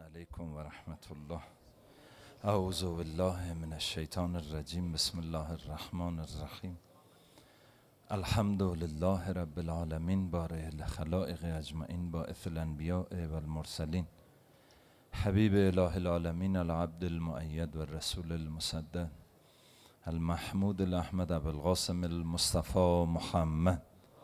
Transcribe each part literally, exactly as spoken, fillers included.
علیکم و رحمت الله. اعوذ بالله من الشیطان الرجیم. بسم الله الرحمن الرحیم. الحمد لله رب العالمین بارئ الخلائق اجمعین باعث الانبیاء و المرسلین حبیب اله العالمین العبد المؤید و الرسول المصدق المحمود الاحمد ابو القاسم المصطفى محمد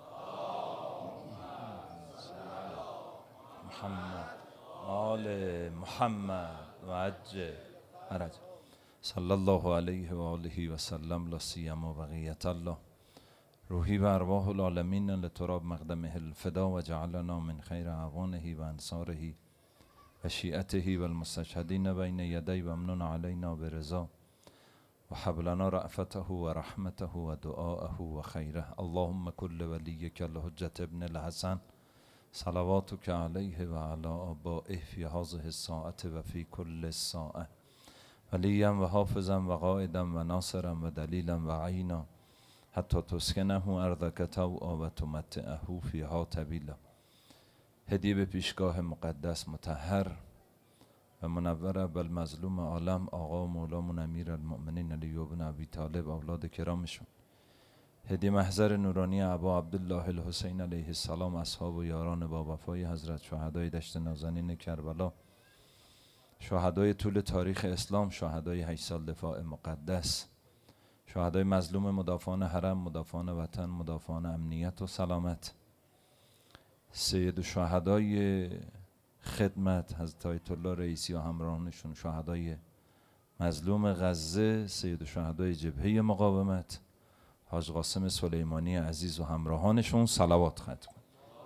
محمد آل محمد و عجل فرج صلی الله علیه و آله و سلم. لا سیما بقیت الله روحی و ارواح العالمین لتراب مقدمه الفدا و جعلنا من خیر اعوانه و انصاره و شیعته و المستشهدین بین یدی و امنون علینا برضا و حبلنا رأفته و رحمته و دعاءه و خیره. اللهم کل ولیک الحجة ابن الحسن صلواتک علیه و علی آبائه فی هذه الساعة و فی کل ساعة ولیا و حافظا و قائدا و ناصرا و دلیلا و عینا حتی تسکنه ارضک طوعا و تمتعه فیها طویلا. هدیه به پیشگاه مقدس مطهر و منور بالمظلوم عالم آقا مولامون امیر المؤمنین علی بن ابی طالب اولاد کرامشون. هدیه محضر نورانی ابا عبدالله الحسین علیه السلام، اصحاب و یاران با وفای حضرت، شهدای دشت نازنین کربلا، شهدای طول تاریخ اسلام، شهدای هشت سال دفاع مقدس، شهدای مظلوم مدافعان حرم، مدافعان وطن، مدافعان امنیت و سلامت، سید شهدای خدمت حضرت آیت الله رئیسی و همراهانشون، شهدای مظلوم غزه، سید شهدای جبهه مقاومت حاج قاسم سلیمانی عزیز و همراهانشون صلوات ختم کن.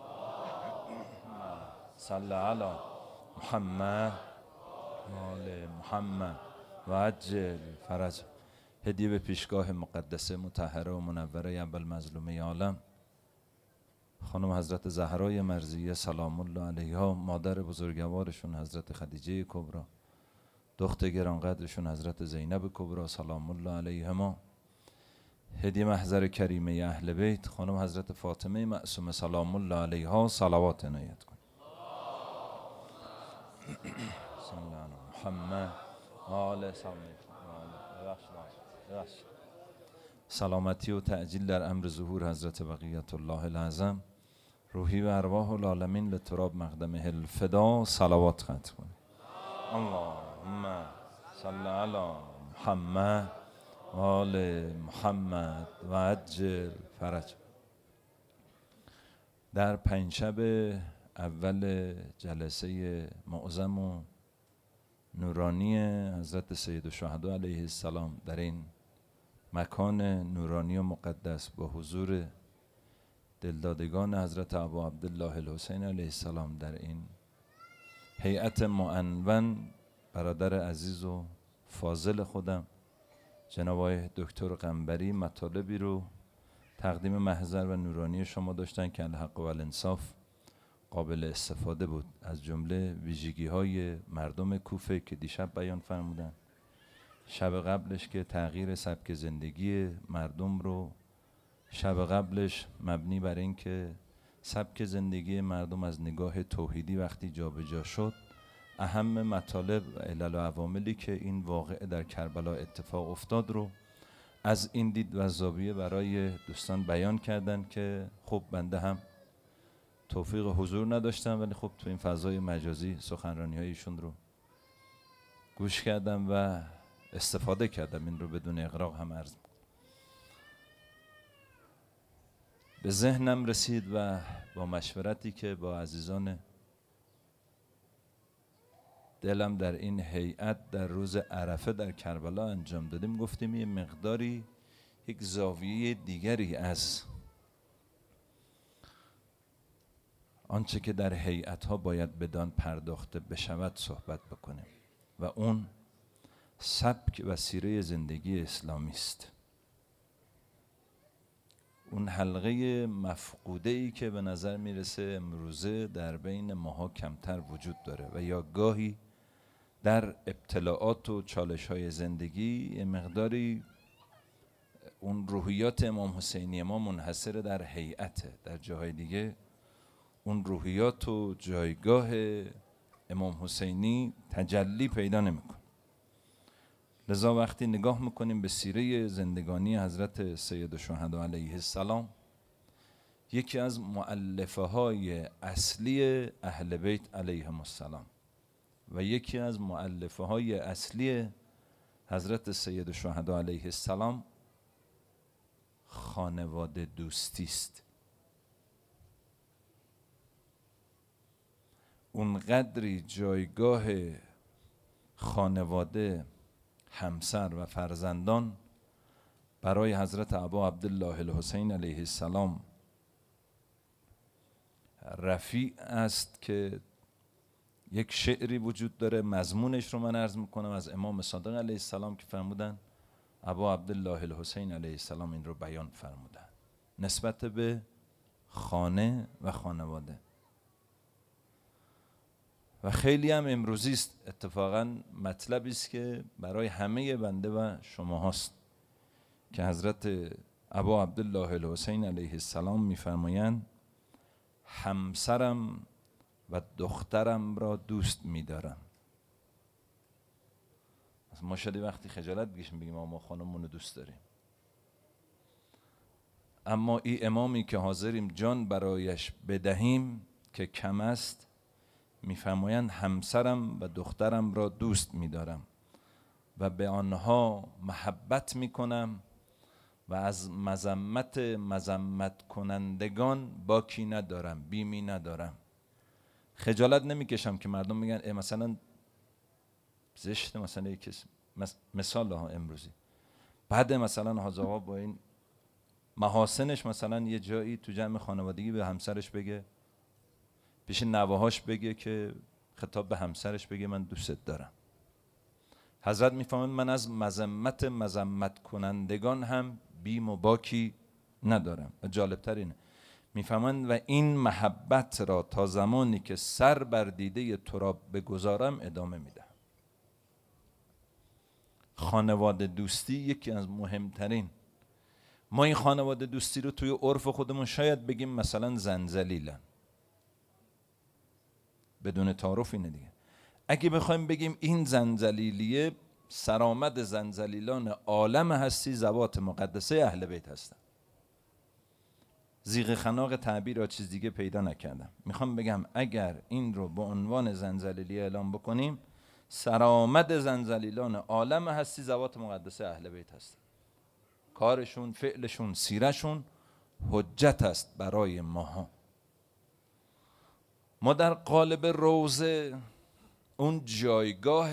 صلی علی محمد آل محمد و عجل فرج. هدیه به پیشگاه مقدسه مطهره و منوره اول مظلومه عالم خانم حضرت زهرای مرضیه سلام الله علیها، مادر بزرگوارشون حضرت خدیجه کبری، دختر گرانقدرشون حضرت زینب کبری سلام الله علیهما. هدیه محضر کریمه اهل بیت خانم حضرت فاطمه معصومه سلام الله علیها، صلوات عنایت کن. صلی الله علی محمد آل سلامتی و تعجیل در امر ظهور حضرت بقیت الله العظم روحی و ارواح العالمین لتراب مقدمه الفدا صلوات ختم کن. اللهم صل علی محمد آل محمد و عجل فرج. در پنجشب اول جلسه معظم و نورانی حضرت سید الشهدا علیه السلام در این مکان نورانی و مقدس با حضور دلدادگان حضرت ابا عبدالله الحسین علیه السلام در این هیئت معنون، برادر عزیز و فاضل خودم جناب آقای دکتر قنبری مطالبی رو تقدیم محضر و نورانی شما داشتن که الحق و الانصاف قابل استفاده بود، از جمله ویژگی های مردم کوفه که دیشب بیان فرمودن، شب قبلش که تغییر سبک زندگی مردم رو، شب قبلش مبنی بر این که سبک زندگی مردم از نگاه توحیدی وقتی جابجا شد، اهم مطالب و علل و عواملی که این واقعه در کربلا اتفاق افتاد رو از این دید و زاویه برای دوستان بیان کردن که خب بنده هم توفیق حضور نداشتم ولی خب تو این فضای مجازی سخنرانی هایشون رو گوش کردم و استفاده کردم. این رو بدون اغراق هم عرض می‌کنم. به ذهنم رسید و با مشورتی که با عزیزان دلم در این هیئت در روز عرفه در کربلا انجام دادیم، گفتیم یه مقداری یک زاویه دیگری از آنچه که در هیئت ها باید بدان پرداخته بشود صحبت بکنیم و اون سبک و سیره زندگی اسلامی است. اون حلقه مفقوده ای که به نظر میرسه امروزه در بین ماها کمتر وجود داره و یا گاهی در ابتلاعات و چالش های زندگی یه مقداری اون روحیات امام حسینی ما منحصر در هیئته، در جاهای دیگه اون روحیات و جایگاه امام حسینی تجلی پیدا نمیکنه. لذا وقتی نگاه میکنیم به سیره زندگانی حضرت سید الشهدا علیه السلام، یکی از مؤلفه های اصلی اهل بیت علیهم السلام و یکی از مؤلفه های اصلی حضرت سید الشهدا علیه السلام خانواده دوستی است. اونقدری جایگاه خانواده، همسر و فرزندان برای حضرت ابا عبدالله الحسین علیه السلام رفیع است که یک شعری وجود داره، مضمونش رو من عرض میکنم، از امام صادق علیه السلام که فرمودن، ابا عبدالله الحسین علیه السلام این رو بیان فرمودن نسبت به خانه و خانواده. و خیلی هم امروزی است، اتفاقا مطلبی است که برای همه بنده و شما هاست که حضرت ابا عبدالله الحسین علیه السلام میفرمایند همسرم و دخترم را دوست می‌دارم. ما شده وقتی خجالت بکشیم بگیم ما خانممون رو دوست داریم، اما این امامی که حاضریم جان برایش بدهیم که کم است، میفرمایند همسرم و دخترم را دوست می‌دارم و به آنها محبت میکنم و از مذمت مذمت کنندگان باکی ندارم، بیمی ندارم. خجالت نمیکشم که مردم میگن ای مثلا زشت، مثلا یک مثال ها امروزی بعد مثلا حاج آقا با این محاسنش مثلا یه جایی تو جمع خانوادگی به همسرش بگه، پیش نواهاش بگه که خطاب به همسرش بگه من دوستت دارم. حضرت میفهمند من از مذمت مذمت کنندگان هم بیم و باکی ندارم. و جالبتر اینه میفهمند و این محبت را تا زمانی که سر بر دیده تراب بگذارم ادامه میدم. خانواده دوستی یکی از مهمترین، ما این خانواده دوستی رو توی عرف خودمون شاید بگیم مثلا زنجلیلن، بدون تعارف اینه دیگه. اگه بخوایم بگیم این زنجلیلیه، سرآمد زنجلیلان عالم هستی ذوات مقدسه اهل بیت هستن. زیغ خناق تعبیر را چیز دیگه پیدا نکردم. میخوام بگم اگر این رو به عنوان زنجلیلیه اعلام بکنیم، سرآمد زنجلیلان عالم هستی ذوات مقدسه اهل بیت هستن. کارشون، فعلشون، سیرشون حجت است برای ماها. ما در قالب روضه، اون جایگاه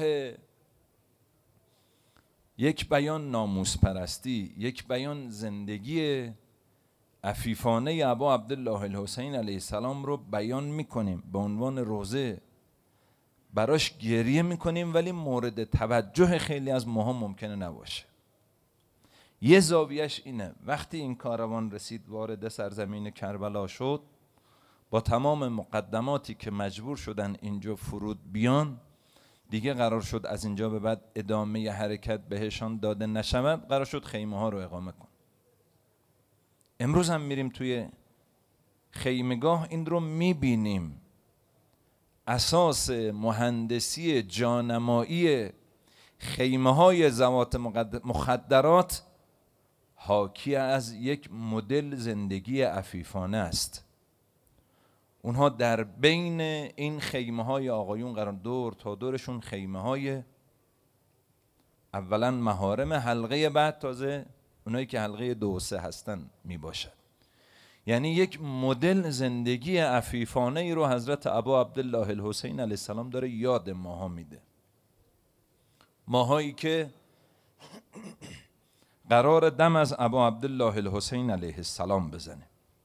یک بیان ناموس پرستی، یک بیان زندگی عفیفانه ابا عبدالله الحسین علیه السلام رو بیان میکنیم به عنوان روضه، براش گریه میکنیم، ولی مورد توجه خیلی از ماها ممکنه نباشه. یه زاویهش اینه وقتی این کاروان رسید وارد سرزمین کربلا شد، با تمام مقدماتی که مجبور شدن اینجا فرود بیان، دیگه قرار شد از اینجا به بعد ادامه حرکت بهشان داده نشود، قرار شد خیمه ها رو اقامه کن. امروز هم میریم توی خیمگاه این رو میبینیم. اساس مهندسی جانمایی خیمه های ذوات مخدرات حاکی از یک مدل زندگی عفیفانه است. اونها در بین این خیمه های آقایون قرار دور تا دورشون خیمه های اولا محارم، حلقه بعد تازه اونایی که حلقه دو و سه هستن می باشد. یعنی یک مدل زندگی عفیفانه ای رو حضرت ابا عبدالله الحسین علیه السلام داره یاد ماها میده. ماهایی که قرار دم از ابا عبدالله الحسین علیه السلام بزنه.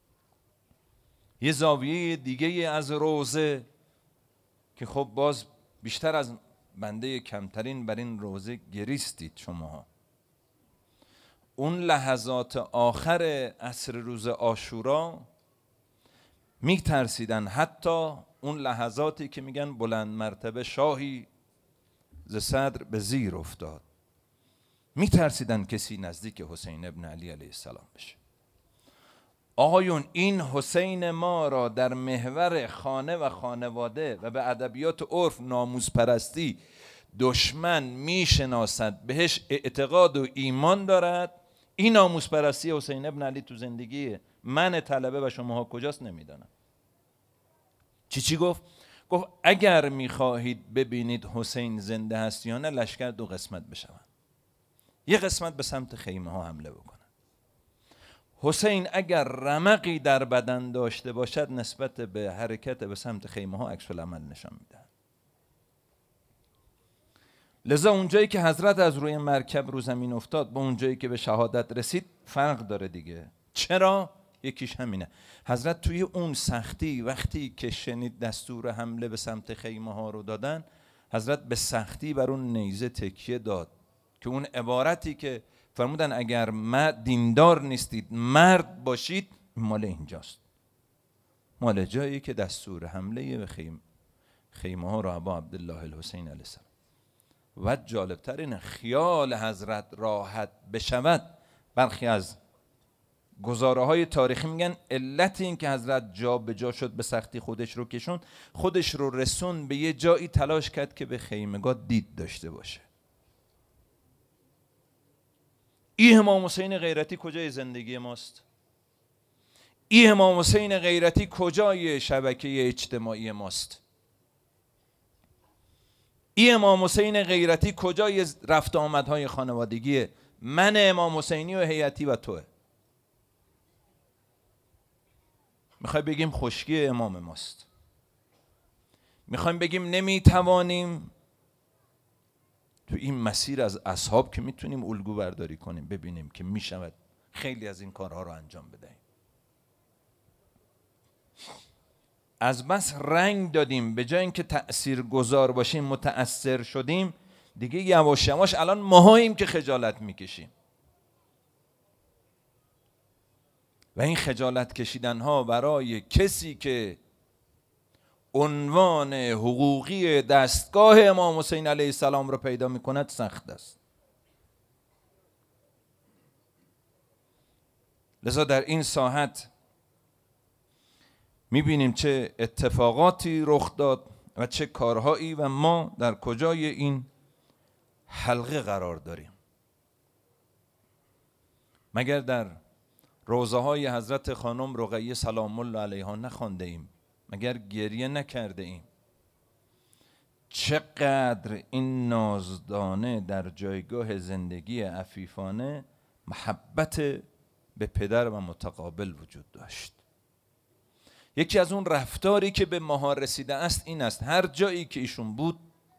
یه زاویه دیگه از روضه که خب باز بیشتر از بنده کمترین بر این روضه گریستید شماها، اون لحظات آخر عصر روز عاشورا می ترسیدن، حتی اون لحظاتی که میگن بلند مرتبه شاهی ز صدر به زیر افتاد، می ترسیدن کسی نزدیک حسین ابن علی علیه السلام بشه. آقایون این حسین ما را در محور خانه و خانواده و به ادبیات عرف ناموس پرستی دشمن میشناسد، بهش اعتقاد و ایمان دارد. این ناموس پرستی حسین ابن علی تو زندگی من طلبه و شماها کجاست نمیدانم. چی چی گفت؟ گفت اگر میخواهید ببینید حسین زنده هست یا نه، لشکر دو قسمت بشوند. یه قسمت به سمت خیمه ها حمله بکنن. حسین اگر رمقی در بدن داشته باشد نسبت به حرکت به سمت خیمه ها عکس العمل نشان میده. لذا اونجایی که حضرت از روی مرکب رو زمین افتاد با اونجایی که به شهادت رسید فرق داره دیگه. چرا؟ یکیش همینه. حضرت توی اون سختی وقتی که شنید دستور حمله به سمت خیمه ها رو دادن، حضرت به سختی بر اون نیزه تکیه داد که اون عبارتی که فرمودن اگر ما دیندار نیستید مرد باشید، مال اینجاست، مال جایی که دستور حمله به خیمه خیمه ها رو ابا عبدالله الحسین علیه السلام. و جالبتر اینه خیال حضرت راحت بشود. برخی از گزاره های تاریخی میگن علت این که حضرت جا به جا شد به سختی خودش رو کشون، خودش رو رسون به یه جایی تلاش کرد که به خیمگاه دید داشته باشه. این امام حسین غیرتی کجای زندگی ماست؟ این امام حسین غیرتی کجای شبکه اجتماعی ماست؟ این امام حسین غیرتی کجای رفت آمدهای خانوادگی من امام حسینی و هیئتی و توه؟ میخوای بگیم خشکی امام ماست، میخوایم بگیم نمیتوانیم تو این مسیر از اصحاب که میتونیم الگو برداری کنیم ببینیم که میشود خیلی از این کارها رو انجام بدهیم. از بس رنگ دادیم به جای اینکه تأثیر گذار باشیم متأثر شدیم دیگه. یواش یواش الان ماهاییم که خجالت میکشیم و این خجالت کشیدن ها برای کسی که عنوان حقوقی دستگاه امام حسین علیه السلام رو پیدا میکند سخت است. لذا در این ساحت میبینیم چه اتفاقاتی رخ داد و چه کارهایی و ما در کجای این حلقه قرار داریم. مگر در روضه های حضرت خانم رقیه سلام الله علیها نخوانده ایم؟ مگر گریه نکرده ایم؟ چقدر این نازدانه در جایگاه زندگی عفیفانه محبت به پدر و متقابل وجود داشت. یکی از اون رفتاری که به ماها رسیده است این است هر جایی که ایشون بود،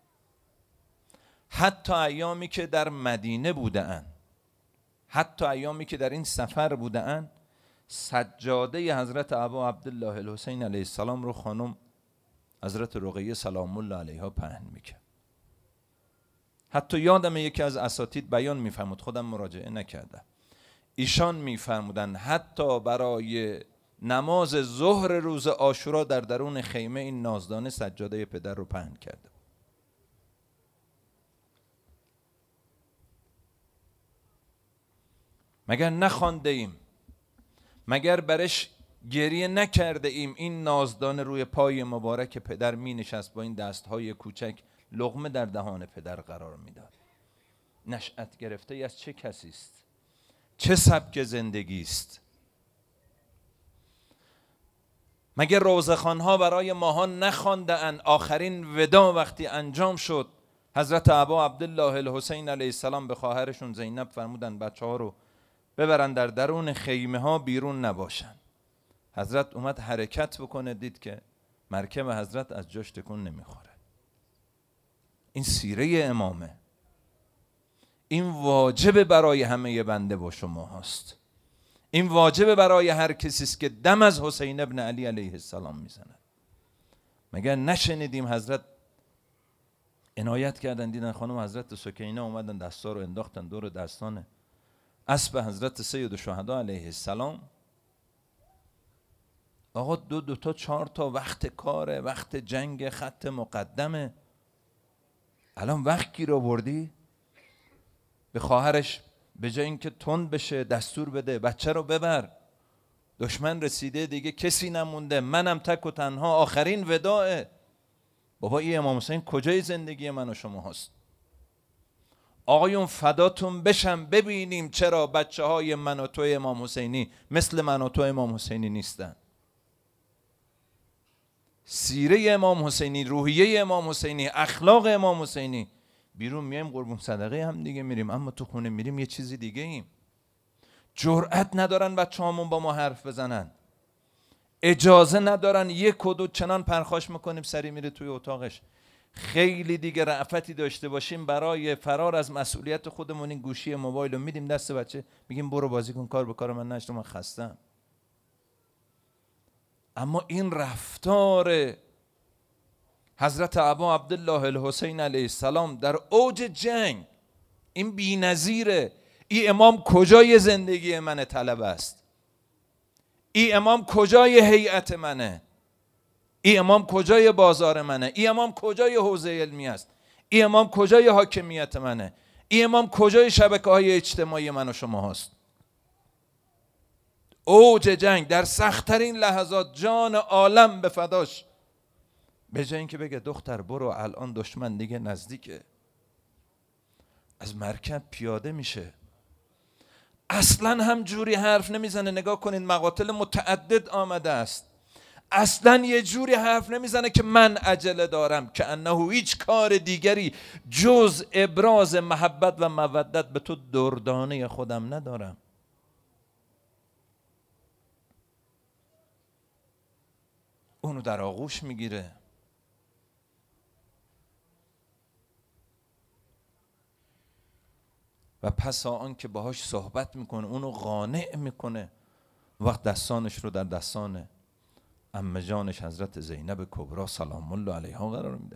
حتی ایامی که در مدینه بوده اند، حتی ایامی که در این سفر بوده اند، سجاده حضرت ابا عبدالله الحسین علیه السلام رو خانم حضرت رقیه سلام الله علیها پهن میکرد. حتی یادم یکی از اساتید بیان میفرمود، خودم مراجعه نکردم، ایشان میفرمودن حتی برای نماز ظهر روز عاشورا در درون خیمه این نازدانه سجاده پدر رو پهن کرده. مگر نخوانده ایم؟ مگر برش گریه نکرده ایم؟ این نازدانه روی پای مبارک پدر می نشست، با این دستهای کوچک لقمه در دهان پدر قرار می داد. نشأت گرفته از چه کسی است؟ چه سبک زندگی است؟ مگر روزخوان‌ها برای ماها نخوانده اند؟ آخرین ودا وقتی انجام شد حضرت ابا عبدالله الحسین علیه السلام به خواهرشون زینب فرمودن بچه ها رو ببرن در درون خیمه ها بیرون نباشن. حضرت اومد حرکت بکنه، دید که مرکب حضرت از جاش تکون نمیخوره. این سیره امامه، این واجب برای همه بنده و شما هست، این واجب برای هر کسی است که دم از حسین ابن علی علیه السلام میزند. مگر نشنیدیم حضرت عنایت کردن دیدن خانم حضرت سکینه اومدن دستا رو انداختن دور دستان اسب حضرت سید الشهدا علیه السلام. آقا دو دو تا چهار تا وقت کاره، وقت جنگ، خط مقدمه. الان وقت کی رو بردی؟ به خواهرش به جای اینکه تند بشه دستور بده بچه رو ببر، دشمن رسیده دیگه کسی نمونده، منم تک و تنها، آخرین وداعه. بابا این امام حسین کجای زندگی من و شما هست؟ آقایون فداتون بشم ببینیم چرا بچه های من و تو امام حسینی مثل من و تو امام حسینی نیستن. سیره امام حسینی، روحیه امام حسینی، اخلاق امام حسینی. بیرون میایم قربون صدقه هم دیگه میریم، اما تو خونه میریم یه چیزی دیگه ایم. جرأت ندارن بچه هامون با ما حرف بزنن، اجازه ندارن. یک و دو چنان پرخاش میکنیم سری میره توی اتاقش. خیلی دیگه رأفتی داشته باشیم برای فرار از مسئولیت خودمون، این گوشی موبایل رو میدیم دست بچه، میگیم برو بازی کن، کار به کار من نشته، من خستم. اما این رفتار حضرت ابا عبدالله الحسین علیه السلام در اوج جنگ، این بی‌نظیره. این امام کجای زندگی من طلب است؟ این امام کجای هیئت منه؟ این امام کجای بازار منه؟ این امام کجای حوزه علمی است؟ این امام کجای حاکمیت منه؟ این امام کجای شبکه های اجتماعی من و شما هست؟ اوج جنگ در سخت‌ترین لحظات جان عالم به فداش، به جای اینکه بگه دختر برو الان دشمن دیگه نزدیکه، از مرکب پیاده میشه، اصلا هم جوری حرف نمیزنه. نگاه کنید مقاتل متعدد آمده است، اصلا یه جوری حرف نمیزنه که من عجله دارم، که انه هیچ کار دیگری جز ابراز محبت و مودت به تو دردانه خودم ندارم. اونو در آغوش میگیره. و پس آن که باهاش صحبت میکنه اونو قانع میکنه، وقت دستانش رو در دستان عمه جانش حضرت زینب کبرا سلام الله علیها قرار میده.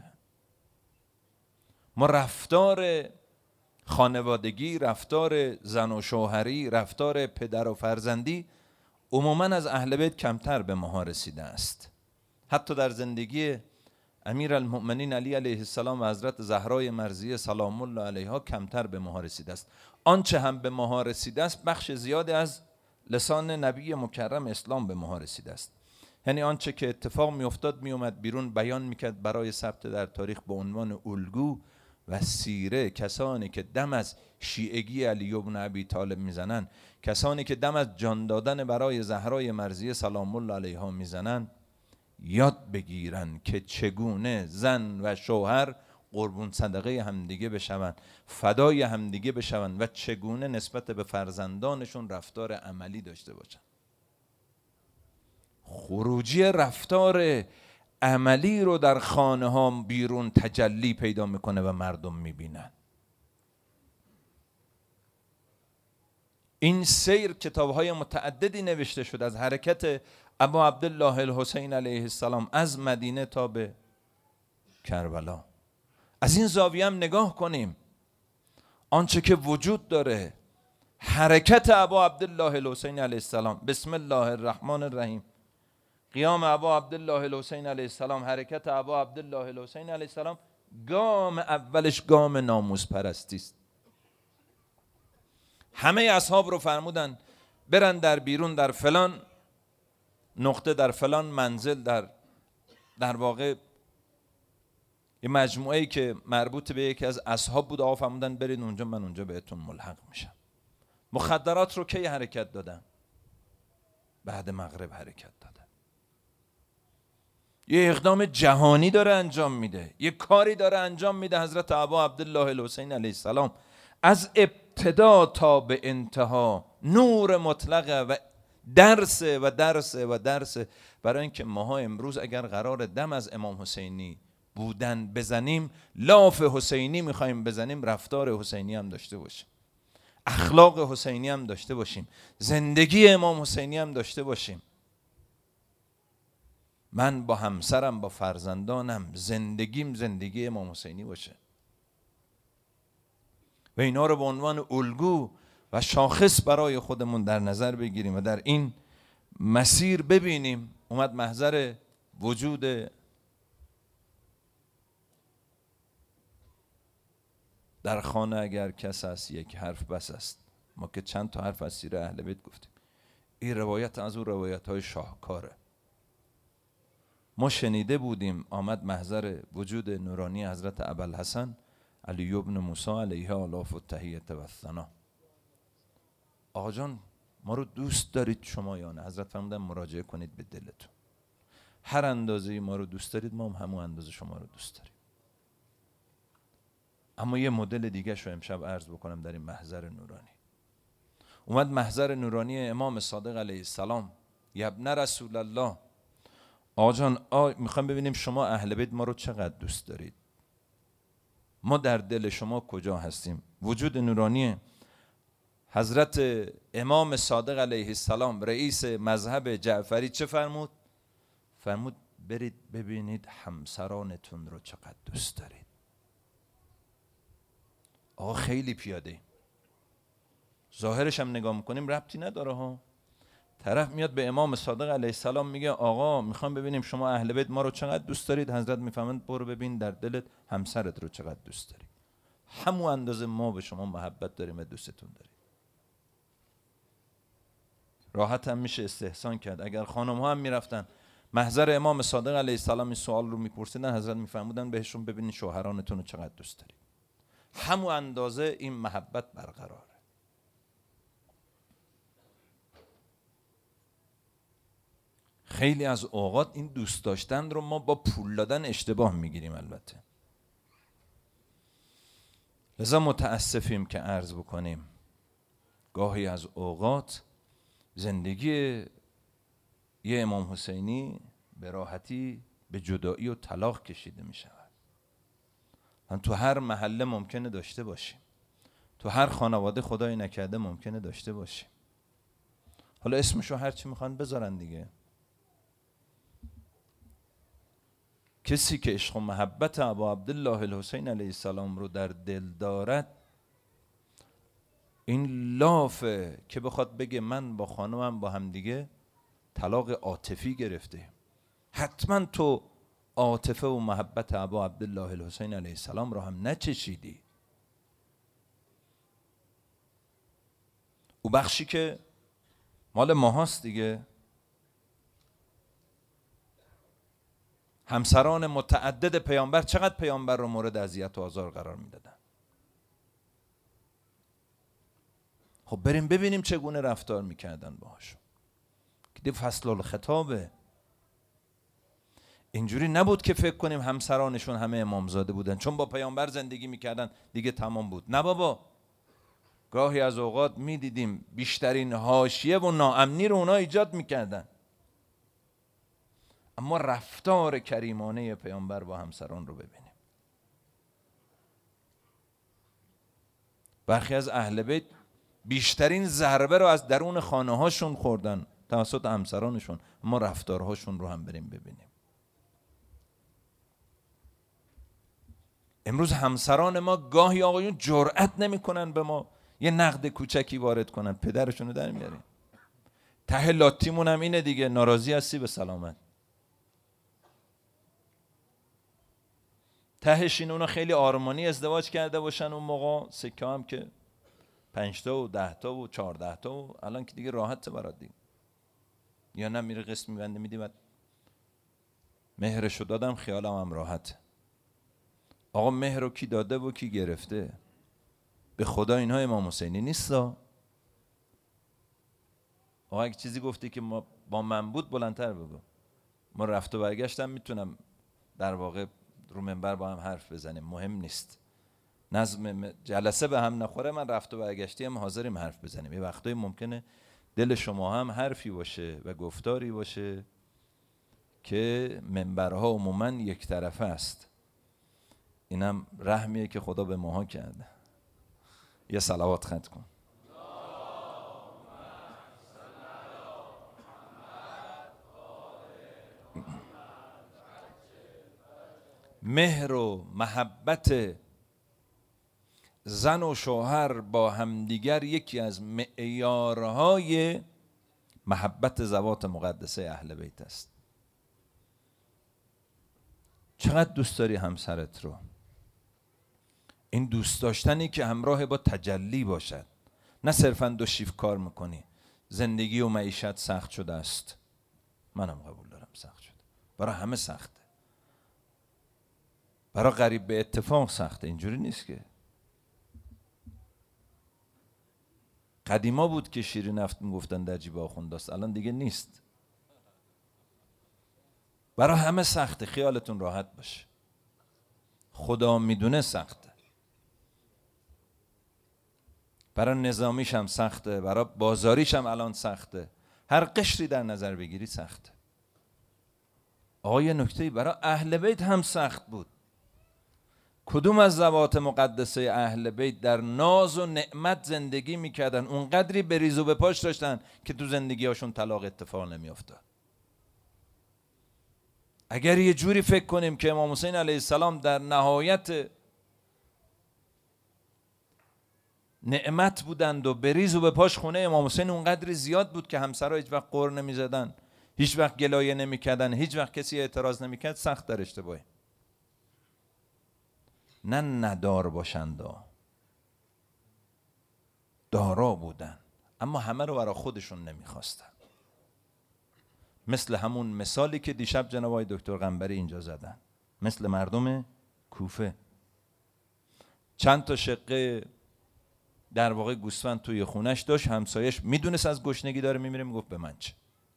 ما رفتار خانوادگی، رفتار زن و شوهری، رفتار پدر و فرزندی عموما از اهل بیت کمتر به ماها رسیده است. حتی در زندگی امیر المؤمنین علی علیه السلام و حضرت زهرای مرضیه سلام الله علیها کمتر به ماها رسیده است. آنچه هم به ماها رسیده است بخش زیادی از لسان نبی مکرم اسلام به ماها رسیده است. یعنی آنچه که اتفاق می افتاد می اومد بیرون بیان میکرد برای ثبت در تاریخ به عنوان الگو و سیره. کسانی که دم از شیعگی علی ابن ابی طالب میزنن، کسانی که دم از جان دادن برای زهرای مرضیه سلام الله علیها میزنن، یاد بگیرن که چگونه زن و شوهر قربون صدقه همدیگه بشوند، فدای همدیگه بشوند و چگونه نسبت به فرزندانشون رفتار عملی داشته باشن. خروجی رفتار عملی رو در خانه ها بیرون تجلی پیدا میکنه و مردم میبینن. این سیر کتاب‌های متعددی نوشته شد از حرکت ابا عبدالله الحسین علیه السلام از مدینه تا به کربلا. از این زاویه هم نگاه کنیم آنچه که وجود داره. حرکت ابا عبدالله الحسین علیه السلام، بسم الله الرحمن الرحیم، قیام ابا عبدالله الحسین علیه السلام، حرکت ابا عبدالله الحسین علیه السلام، گام اولش گام ناموس پرستی است. همه اصحاب رو فرمودن برن در بیرون در فلان نقطه، در فلان منزل، در در واقع یه مجموعه‌ای که مربوط به یکی از اصحاب بود، آقا فرمودن برید اونجا، من اونجا بهتون ملحق میشم. مخدرات رو کی حرکت دادن؟ بعد مغرب حرکت دادن. یه اقدام جهانی داره انجام میده، یه کاری داره انجام میده حضرت ابا عبدالله الحسین علیه السلام. از ابتدا تا به انتها نور مطلقه و درس و درس و درس. برای اینکه ماها امروز اگر قرار دم از امام حسینی بودن بزنیم، لاف حسینی میخوایم بزنیم، رفتار حسینی هم داشته باشیم، اخلاق حسینی هم داشته باشیم، زندگی امام حسینی هم داشته باشیم. من با همسرم، با فرزندانم، زندگیم زندگی امام حسینی باشه و اینا رو به عنوان الگو و شاخص برای خودمون در نظر بگیریم و در این مسیر ببینیم. اومد محضر وجود در خانه اگر کس است یک حرف بس است. ما که چند تا حرف از سیر اهل بیت گفتیم. این روایت از اون روایت های شاهکاره. ما شنیده بودیم آمد محضر وجود نورانی حضرت ابوالحسن علی ابن موسی علیه آلاف التحیة و الثنا. آقا جان ما رو دوست دارید شما یا نه؟ حضرت فرمودن مراجعه کنید به دلتون. هر اندازه ما رو دوست دارید ما هم همون اندازه شما رو دوست داریم. اما یه مدل دیگه شو امشب عرض بکنم در این محضر نورانی. اومد محضر نورانی امام صادق علیه السلام. یبن رسول الله، آقا جان میخوام ببینیم شما اهل بیت ما رو چقدر دوست دارید، ما در دل شما کجا هستیم. وجود نورانی حضرت امام صادق علیه السلام رئیس مذهب جعفری چه فرمود؟ فرمود برید ببینید همسرانتون رو چقدر دوست دارید. آقا خیلی پیاده، ظاهرش هم نگاه میکنیم ربطی نداره ها. طرف میاد به امام صادق علیه السلام میگه آقا میخوام ببینیم شما اهل بیت ما رو چقدر دوست دارید. حضرت میفهمند برو ببین در دلت همسرت رو چقدر دوست دارید. همون اندازه ما به شما محبت داریم و دوستتون داریم. راحت هم میشه استحسان کرد. اگر خانم ها هم میرفتن محضر امام صادق علیه السلام این سوال رو میپرسیدن، حضرت میفهمودن بهشون ببینید شوهرانتون رو چقدر دوست دارید. همون اندازه این محبت برقراره. خیلی از اوقات این دوست داشتن رو ما با پول دادن اشتباه میگیریم. البته لذا متاسفیم که عرض بکنیم گاهی از اوقات زندگی یه امام حسینی به راحتی به جدایی و طلاق کشیده می شود. من تو هر محله ممکنه داشته باشیم، تو هر خانواده خدای نکرده ممکنه داشته باشیم. حالا اسمشو هر چی میخوان بذارن دیگه. کسی که عشق و محبت ابا عبدالله الحسین علیه السلام رو در دل دارد، این لافه که بخواد بگه من با خانمم با هم دیگه طلاق عاطفی گرفته. حتما تو عاطفه و محبت ابا عبدالله الحسین علیه السلام رو هم نچشیدی. او بخشی که مال ماهاست دیگه. همسران متعدد پیامبر چقدر پیامبر رو مورد اذیت و آزار قرار میدادن. خب بریم ببینیم چگونه رفتار میکردن باهاشون. که فصل الخطابه. اینجوری نبود که فکر کنیم همسرانشون همه امامزاده بودن چون با پیامبر زندگی میکردن دیگه تمام بود. نه بابا، گاهی از اوقات میدیدیم بیشترین حاشیه و ناامنی رو اونا ایجاد میکردن. اما رفتار کریمانه پیامبر با همسران رو ببینیم. برخی از اهل بیت بیشترین ضربه رو از درون خانه هاشون خوردن توسط همسرانشون، اما رفتارهاشون رو هم بریم ببینیم. امروز همسران ما گاهی آقایون جرأت نمی‌کنن به ما یه نقد کوچکی وارد کنن، پدرشون رو در میاریم. ته لاتیمون هم اینه دیگه، ناراضی هستی به سلامت. تهش این اونا خیلی آرمانی ازدواج کرده باشن اون موقع، سکه هم که پنج تا و ده تا و چهارده تا و الان که دیگه راحته برات دیگه. یا نه میره قسط میبنده میدی بعد مهرشو دادم خیالم هم راحته. آقا مهر رو کی داده و کی گرفته؟ به خدا اینها امام حسینی نیستا. آقا اگه چیزی گفتی که ما با من بود بلندتر بگو. ما رفت و برگشتم میتونم در واقع رو منبر با هم حرف بزنیم، مهم نیست. نظم جلسه به هم نخوره، من رفت و برگشتی هم حاضریم حرف بزنیم. یه وقتایی ممکنه دل شما هم حرفی باشه و گفتاری باشه که منبرها عموما یک طرفه است. اینم رحمیه که خدا به ماها کرده. یه صلوات خط کن. مهر و محبت زن و شوهر با همدیگر یکی از معیارهای محبت ذوات مقدسه اهل بیت است. چقدر دوست داری همسرت رو؟ این دوست داشتنی که همراه با تجلی باشد، نه صرفاً دو شیف کار میکنی. زندگی و معیشت سخت شده است. منم قبول دارم سخت شده، برای همه سخته، برای غریب به اتفاق سخته. اینجوری نیست که قدیما بود که شیرین نفت میگفتن در جیب آخونداست، الان دیگه نیست. برای همه سخته، خیالتون راحت باشه. خدا میدونه سخته. برای نظامیش هم سخته، برای بازاریش هم الان سخته، هر قشری در نظر بگیری سخته. آقای نکته‌ای برای اهل بیت هم سخت بود. کدوم از ذوات مقدسه اهل بیت در ناز و نعمت زندگی میکردن، اونقدری بریز و به پاش داشتن که تو زندگی هاشون طلاق اتفاق نمیافتاد. اگر یه جوری فکر کنیم که امام حسین علیه السلام در نهایت نعمت بودند و بریز و به پاش خونه امام حسین اونقدری زیاد بود که همسرها هیچ وقت قر نمیزدن، هیچ وقت گلایه نمیکردن، هیچ وقت کسی اعتراض نمیکرد، سخت در اشتباهی. نه ندار باشند، دارا بودن، اما همه رو برای خودشون نمیخواستن. مثل همون مثالی که دیشب جناب آقای دکتر قنبری اینجا زدن، مثل مردم کوفه. چند تا شقه در واقع گوسفند توی خونش داشت، همسایش میدونست از گشنگی داره میمیره، میگفت به من چه.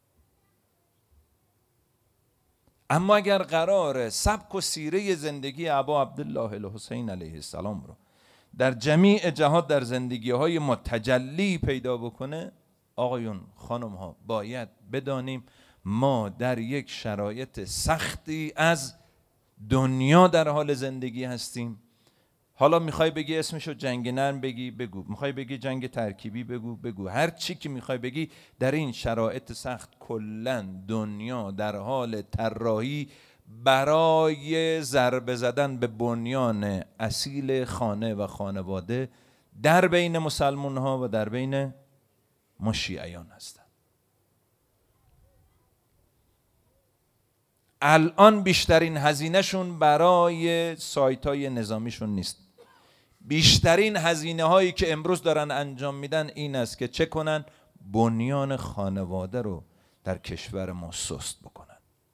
اما اگر قراره سبک و سیره زندگی ابا عبدالله الحسین علیه السلام رو در جمیع جهات در زندگی های ما تجلی پیدا بکنه، آقایون خانم ها باید بدانیم ما در یک شرایط سختی از دنیا در حال زندگی هستیم. حالا میخوای بگی اسمشو جنگ نرم بگی بگو، میخوای بگی جنگ ترکیبی بگو بگو، هر چی که میخوای بگی، در این شرایط سخت کلن دنیا در حال طراحی برای ضربه زدن به بنیان اصیل خانه و خانواده در بین مسلمان ها و در بین ما شیعیان هستند. الان بیشترین هزینه شون برای سایت های نظامیشون نیست، بیشترین هزینه هایی که امروز دارن انجام میدن این است که چه کنن؟ بنیان خانواده رو در کشور ما سست بکنن،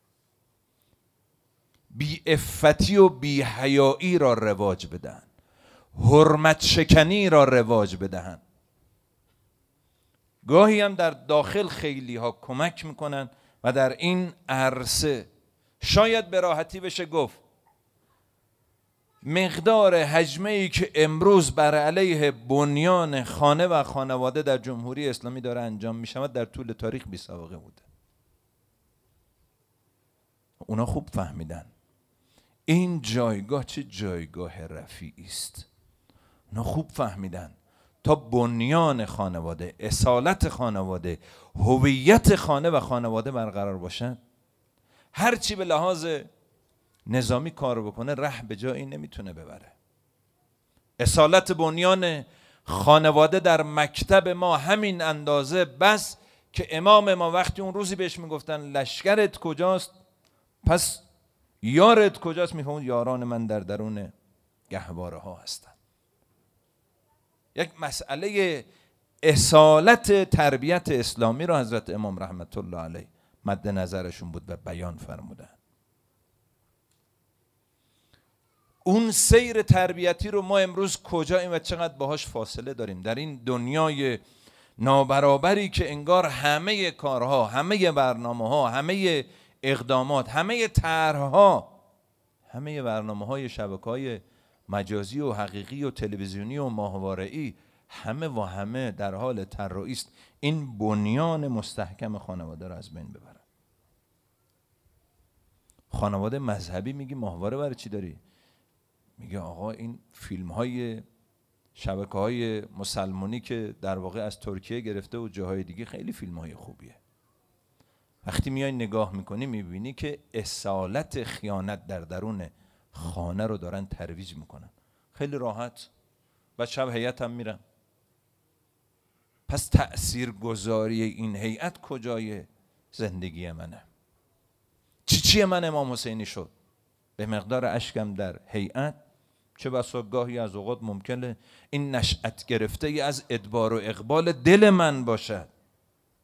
بی عفتی و بی حیایی را رواج بدن، حرمت شکنی را رواج بدهن. گاهی هم در داخل خیلی ها کمک میکنن و در این عرصه شاید به راحتی بشه گفت مقدار حجمه‌ای که امروز بر علیه بنیان خانه و خانواده در جمهوری اسلامی داره انجام می شود در طول تاریخ بی سابقه بوده. اونا خوب فهمیدن این جایگاه چه جایگاه رفیعی است. اونا خوب فهمیدن تا بنیان خانواده، اصالت خانواده، هویت خانه و خانواده برقرار باشد، هر چی به لحاظ نظامی کار بکنه ره به جایی نمیتونه ببره. اصالت بنیان خانواده در مکتب ما همین اندازه بس که امام ما وقتی اون روزی بهش میگفتن لشکرت کجاست، پس یارت کجاست، میفهمون یاران من در درون گهواره ها هستن. یک مسئله اصالت تربیت اسلامی را حضرت امام رحمت الله علیه مد نظرشون بود و بیان فرمودن. اون سیر تربیتی رو ما امروز کجاییم و چقدر باهاش فاصله داریم در این دنیای نابرابری که انگار همه کارها، همه برنامه‌ها، همه اقدامات، همه طرح‌ها، همه برنامه‌های شبکه‌های مجازی و حقیقی و تلویزیونی و ماهواره‌ای همه و همه در حال طراحی است این بنیان مستحکم خانواده رو از بین ببرن. خانواده مذهبی میگی ماهواره برای چی داری؟ میگه آقا این فیلم های شبکه های مسلمانی که در واقع از ترکیه گرفته و جاهای دیگه خیلی فیلم های خوبیه. وقتی میای نگاه میکنی میبینی که اصالت خیانت در درون خانه رو دارن ترویج میکنن. خیلی راحت بعد شب هیئت هم میرن. پس تأثیر گذاری این هیئت کجای زندگی منه؟ چی چی من امام حسینی شد؟ به مقدار اشکم در هیئت چه بسا گاهی از اوقات ممکنه این نشأت گرفته ای از ادبار و اقبال دل من باشد.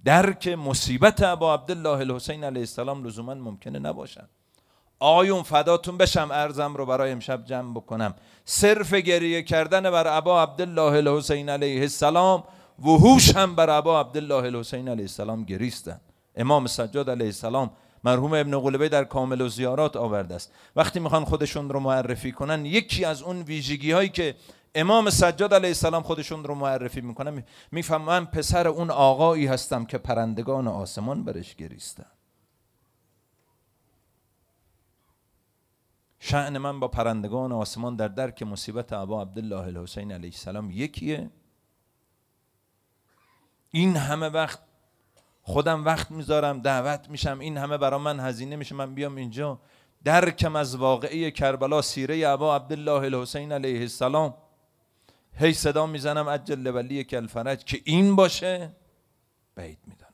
درک مصیبت ابا عبدالله الحسین علیه السلام لزوما ممکنه نباشد. آیون فداتون بشم ارزم رو برای امشب جمع بکنم. صرف گریه کردن بر ابا عبدالله الحسین علیه السلام وحوش هم بر ابا عبدالله الحسین علیه السلام گریستن. امام سجاد علیه السلام مرحوم ابن قلبی در کامل الزیارات آورده است، وقتی میخوان خودشون رو معرفی کنن یکی از اون ویژگی هایی که امام سجاد علیه السلام خودشون رو معرفی میکنن میفهم من پسر اون آقایی هستم که پرندگان آسمان برش گریستن. شأن من با پرندگان آسمان در درک مصیبت ابا عبدالله الحسین علیه السلام یکیه. این همه وقت خودم وقت میذارم، دعوت میشم، این همه برا من هزینه میشه، من بیام اینجا درکم از واقعه کربلا، سیره ابا عبدالله الحسین علیه السلام، هی صدا میزنم عجل ولی کل فرج که این باشه بعید میدانم.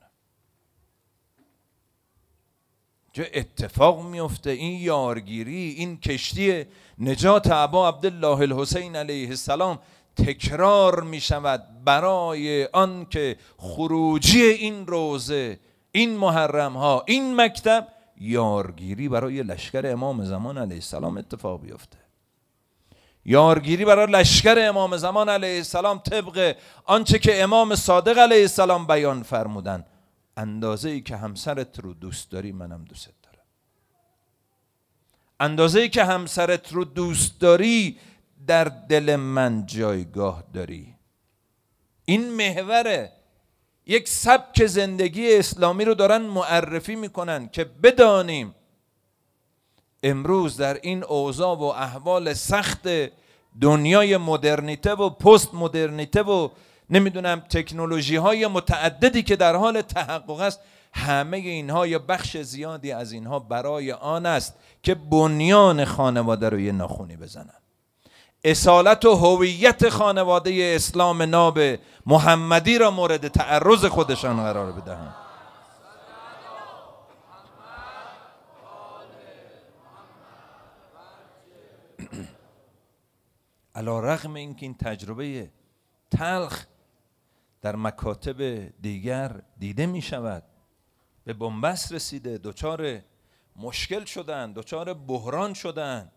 چه اتفاق میفته این یارگیری، این کشتی نجات ابا عبدالله الحسین علیه السلام تکرار می شود برای آن که خروجی این روزه، این محرم ها، این مکتب یارگیری برای لشکر امام زمان علیه السلام اتفاق بیفته. یارگیری برای لشکر امام زمان علیه السلام طبق آنچه که امام صادق علیه السلام بیان فرمودن. اندازه ای که همسرت رو دوست داری منم دوست دارم. اندازه ای که همسرت رو دوست داری در دل من جایگاه داری. این محور یک سبک زندگی اسلامی رو دارن معرفی میکنن که بدانیم امروز در این اوضاع و احوال سخت دنیای مدرنیته و پست مدرنیته و نمیدونم تکنولوژی های متعددی که در حال تحقق است، همه اینها یا بخش زیادی از اینها برای آن است که بنیان خانواده رو یه ناخونی بزنن، اصالت و هویت خانواده اسلام ناب محمدی را مورد تعرض خودشان قرار بدهند. علی رغم اینکه این تجربه تلخ در مکاتب دیگر دیده می شود، به بنبست رسیده، دچار مشکل شدن، دچار بحران شدن،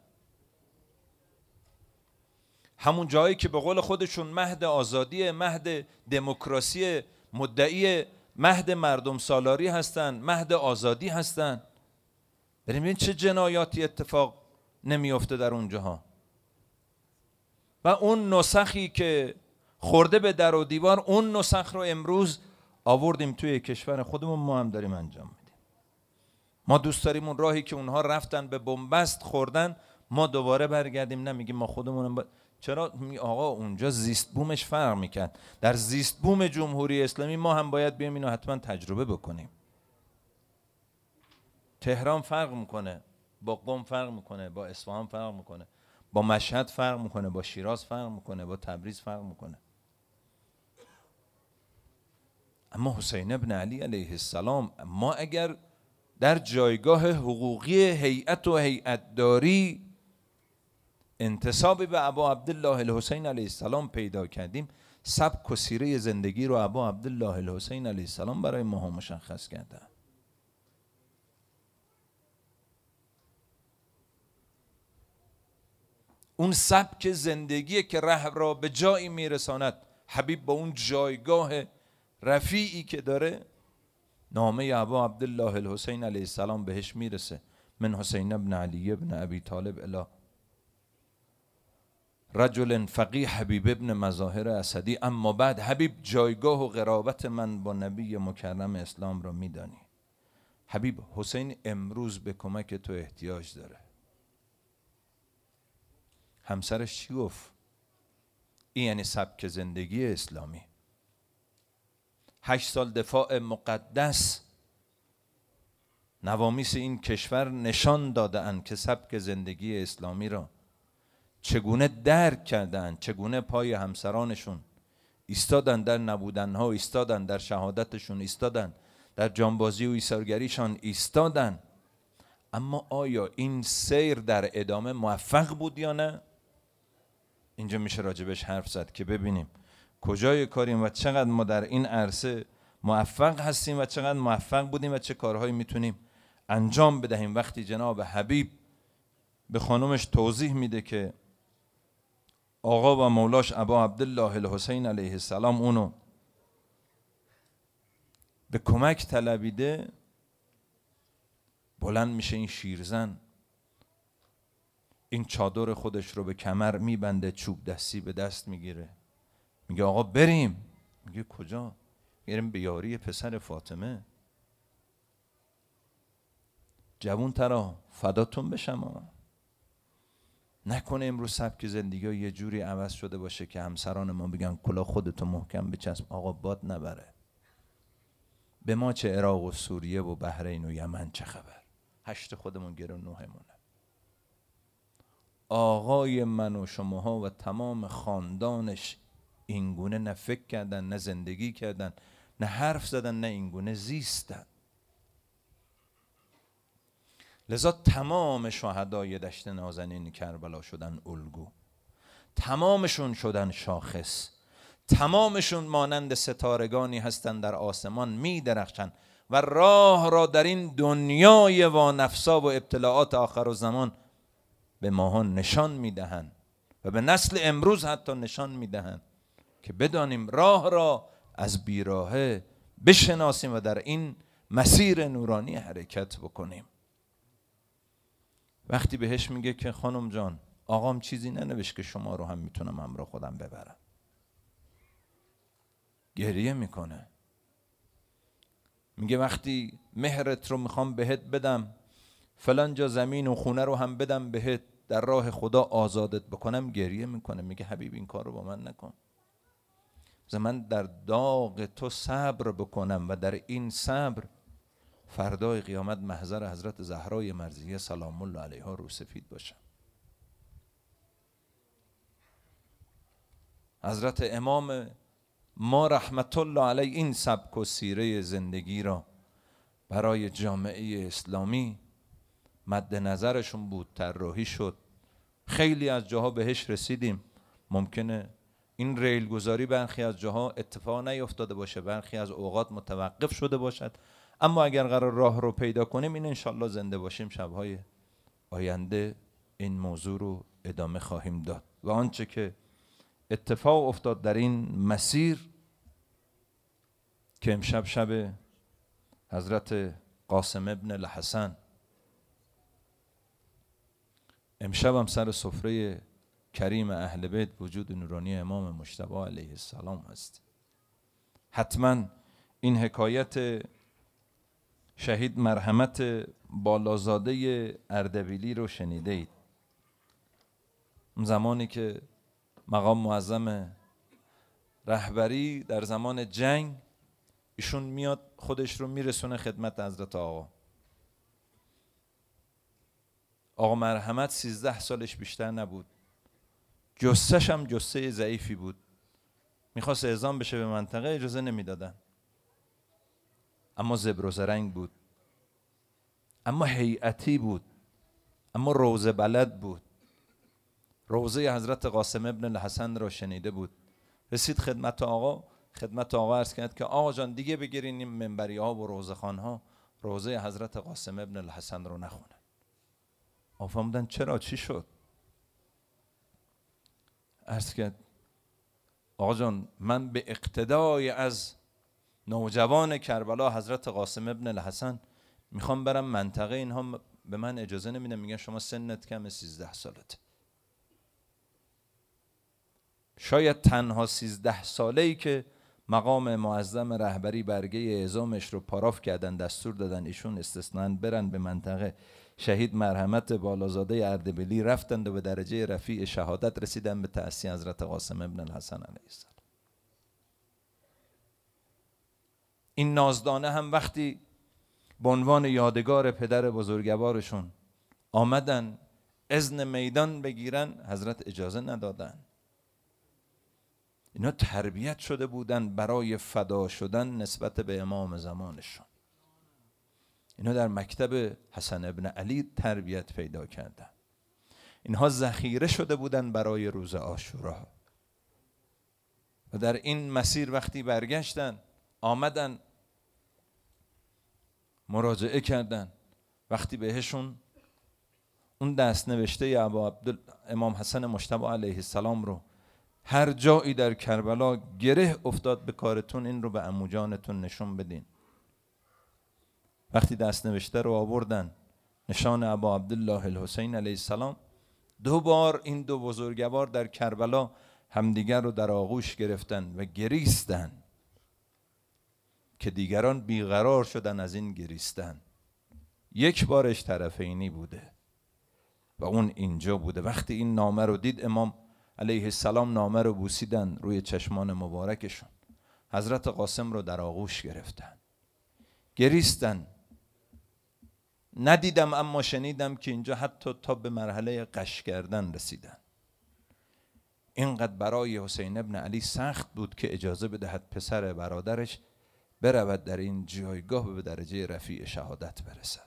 همون جایی که به قول خودشون مهد آزادی، مهد دموکراسی، مدعی مهد مردم سالاری هستن، مهد آزادی هستن، بریم ببین چه جنایاتی اتفاق نمیفته در اونجاها. و اون نسخی که خورده به در و دیوار، اون نسخ رو امروز آوردیم توی کشور خودمون، ما هم داریم انجام میدیم. ما دوست داریم اون راهی که اونها رفتن به بنبست خوردن ما دوباره برگردیم، نمیگیم ما خودمون با... چرا؟ آقا اونجا زیست بومش فرق میکرد، در زیست بوم جمهوری اسلامی ما هم باید بیام اینو حتما تجربه بکنیم. تهران فرق میکنه با قم، فرق میکنه با اصفهان، فرق میکنه با مشهد، فرق میکنه با شیراز، فرق میکنه با تبریز، فرق میکنه. اما حسین ابن علی علیه السلام، ما اگر در جایگاه حقوقی هیئت و هیئتداری انتسابی به ابا عبدالله الحسین علیه السلام پیدا کردیم، سبک و سیره زندگی رو ابا عبدالله الحسین علیه السلام برای ما مشخص کرده. اون سبک زندگی که ره را به جایی میرساند. حبیب با اون جایگاه رفیعی که داره، نامه ابا عبدالله الحسین علیه السلام بهش میرسه، من حسین ابن علی ابن ابی طالب الی رجل فقیه حبیب ابن مظاهر اسدی. اما بعد حبیب، جایگاه و قرابت من با نبی مکرم اسلام را میدانی. حبیب، حسین امروز به کمک تو احتیاج داره. همسرش چی گفت؟ این یعنی سبک زندگی اسلامی. هشت سال دفاع مقدس، نوامیس این کشور نشان داده‌اند که سبک زندگی اسلامی را چگونه درک کردند، چگونه پای همسرانشون ایستادن، در نبودنها ایستادن، در شهادتشون ایستادن، در جانبازی و ایثارگریشان ایستادن. اما آیا این سیر در ادامه موفق بود یا نه؟ اینجا میشه راجبش حرف زد که ببینیم کجای کاریم و چقدر ما در این عرصه موفق هستیم و چقدر موفق بودیم و چه کارهایی میتونیم انجام بدهیم. وقتی جناب حبیب به خانومش توضیح میده که آقا و مولاش ابا عبدالله الحسین علیه السلام اونو به کمک طلبیده، بلند میشه این شیرزن، این چادر خودش رو به کمر میبنده، چوب دستی به دست میگیره، میگه آقا بریم. میگه کجا؟ میریم به یاری پسر فاطمه. جوون ترا فداتون بشم، نکنه امروز سبک زندگی ها یه جوری عوض شده باشه که همسران ما بگن کلا خودتو محکم بچسب آقا باد نبره. به ما چه عراق و سوریه و بحرین و یمن چه خبر، هشت خودمون گرو نوهمونه. آقای من و شماها و تمام خاندانش اینگونه نه فکر کردن، نه زندگی کردن، نه حرف زدن، نه اینگونه زیستن. لذا تمام شهدای دشت نازنین کربلا شدن الگو، تمامشون شدن شاخص، تمامشون مانند ستارگانی هستند در آسمان می درخشند و راه را در این دنیای وانفسا و ابتلاعات آخر و زمان به ماها نشان می دهند و به نسل امروز حتی نشان می دهند که بدانیم راه را از بیراهه بشناسیم و در این مسیر نورانی حرکت بکنیم. وقتی بهش میگه که خانم جان آقام چیزی ننوشت که شما رو هم میتونم همراه خودم ببرم، گریه میکنه. میگه وقتی مهرت رو میخوام بهت بدم، فلان جا زمین و خونه رو هم بدم بهت، در راه خدا آزادت بکنم، گریه میکنه. میگه حبیب این کار رو با من نکن، من در داغ تو صبر بکنم و در این صبر فردای قیامت محضر حضرت زهرای مرضیه سلام الله علیها رو سفید باشم. حضرت امام ما رحمت الله علیه این سبک و سیره زندگی را برای جامعه اسلامی مد نظرشون بود، طراحی شد. خیلی از جاها بهش رسیدیم. ممکنه این ریل گذاری برخی از جاها اتفاق نیفتاده باشه، برخی از اوقات متوقف شده باشد، اما اگر قرار راه رو پیدا کنیم این انشالله زنده باشیم شبهای آینده این موضوع رو ادامه خواهیم داد. و آنچه که اتفاق افتاد در این مسیر که امشب شب حضرت قاسم ابن الحسن، امشب هم سر سفره کریم اهل بیت وجود نورانی امام مجتبی علیه السلام هست. حتما این حکایت شهید مرحمت بالازاده اردبیلی رو شنیده اید. زمانی که مقام معظم رهبری در زمان جنگ ایشون میاد خودش رو میرسونه خدمت حضرت آقا. آقا مرحمت سیزده سالش بیشتر نبود، جثه‌ش هم جثه ضعیفی بود، میخواست اعزام بشه به منطقه، اجازه نمیدادن، اما زبر و زرنگ بود، اما هیئتی بود، اما روضه بلد بود. روضه حضرت قاسم ابن الحسن را شنیده بود. رسید خدمت آقا، خدمت آقا عرض کرد که آقا جان دیگه بگیرین این منبری ها و روضه خان ها روضه حضرت قاسم ابن الحسن رو نخونن. آقا فهمیدن چرا، چی شد؟ عرض کرد آقا جان من به اقتدای از نوجوان کربلا حضرت قاسم ابن الحسن میخوام برم منطقه، اینها به من اجازه نمیدن، میگن شما سنت کم، سیزده سالته. شاید تنها سیزده ساله‌ای که مقام معظم رهبری برگه اعزامش رو پاراف کردن، دستور دادن ایشون استثنان برن به منطقه. شهید مرحمت بالازاده اردبیلی رفتند و به درجه رفیع شهادت رسیدن به تأسی حضرت قاسم ابن الحسن علیه السلام. این نازدانه هم وقتی به عنوان یادگار پدر بزرگوارشون آمدن اذن میدان بگیرن، حضرت اجازه ندادن. اینا تربیت شده بودن برای فدا شدن نسبت به امام زمانشون. اینا در مکتب حسن ابن علی تربیت پیدا کردن. اینها ذخیره شده بودن برای روز عاشورا و در این مسیر وقتی برگشتن آمدن مراجعه کردن. وقتی بهشون اون دست نوشته ابا عبدال امام حسن مجتبی علیه السلام رو هر جایی در کربلا گره افتاد به کارتون این رو به عمو جانتون نشون بدین. وقتی دست نوشته رو آوردن نشان ابا عبدالله الحسین علیه السلام، دو بار این دو بزرگوار در کربلا همدیگر رو در آغوش گرفتن و گریستن که دیگران بیقرار شدن از این گریستن. یک بارش طرفینی بوده و اون اینجا بوده. وقتی این نامه رو دید امام علیه السلام نامه رو بوسیدن روی چشمان مبارکشون، حضرت قاسم رو در آغوش گرفتن، گریستن. ندیدم اما شنیدم که اینجا حتی تا به مرحله قش کردن رسیدن. اینقدر برای حسین ابن علی سخت بود که اجازه بدهد پسر برادرش برود در این جایگاه به درجه رفیع شهادت برسد.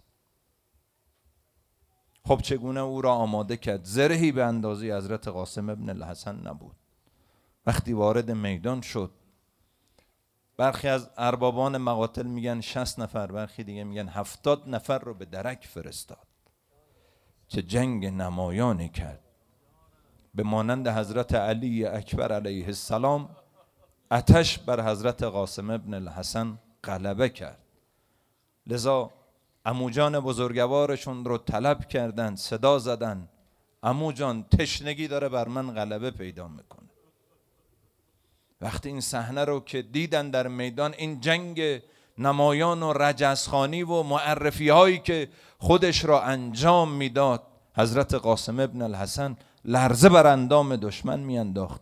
خب چگونه او را آماده کرد؟ زرهی به اندازه حضرت قاسم ابن الحسن نبود. وقتی وارد میدان شد، برخی از اربابان مقاتل میگن شصت نفر، برخی دیگه میگن هفتاد نفر رو به درک فرستاد. چه جنگ نمایانی کرد. به مانند حضرت علی اکبر علیه السلام آتش بر حضرت قاسم ابن الحسن غلبه کرد. لذا عمو جان بزرگوارشون رو طلب کردن، صدا زدن عمو جان تشنگی داره بر من غلبه پیدا میکنه. وقتی این صحنه رو که دیدن در میدان، این جنگ نمایان و رجزخانی و معرفی هایی که خودش را انجام میداد، حضرت قاسم ابن الحسن لرزه بر اندام دشمن میانداخت.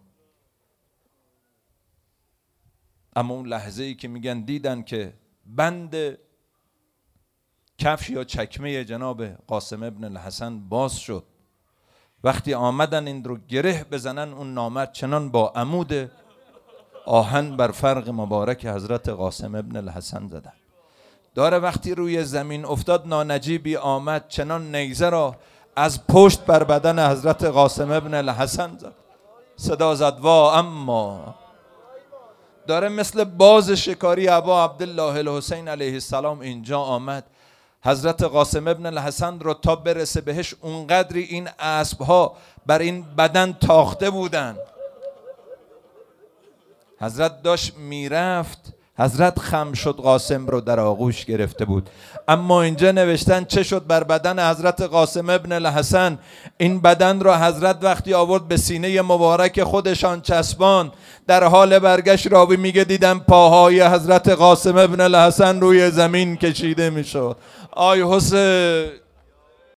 اما اون لحظه ای که میگن دیدن که بند کفش یا چکمه جناب قاسم ابن الحسن باز شد، وقتی آمدن این رو گره بزنن، اون نامرد چنان با عمود آهن بر فرق مبارک حضرت قاسم ابن الحسن زدن. داره وقتی روی زمین افتاد، نانجیبی آمد چنان نیزه را از پشت بر بدن حضرت قاسم ابن الحسن زد. صدا زد وا اما. داره مثل باز شکاری ابا عبدالله الحسین علیه السلام اینجا آمد. حضرت قاسم ابن الحسن رو تا برسه بهش اونقدری این اسبها بر این بدن تاخته بودن. حضرت داشت میرفت، حضرت خم شد، قاسم رو در آغوش گرفته بود. اما اینجا نوشتن چه شد بر بدن حضرت قاسم ابن الحسن. این بدن رو حضرت وقتی آورد به سینه مبارک خودشان چسبان، در حال برگشت راوی میگه دیدم پاهای حضرت قاسم ابن الحسن روی زمین کشیده میشد. آی حسین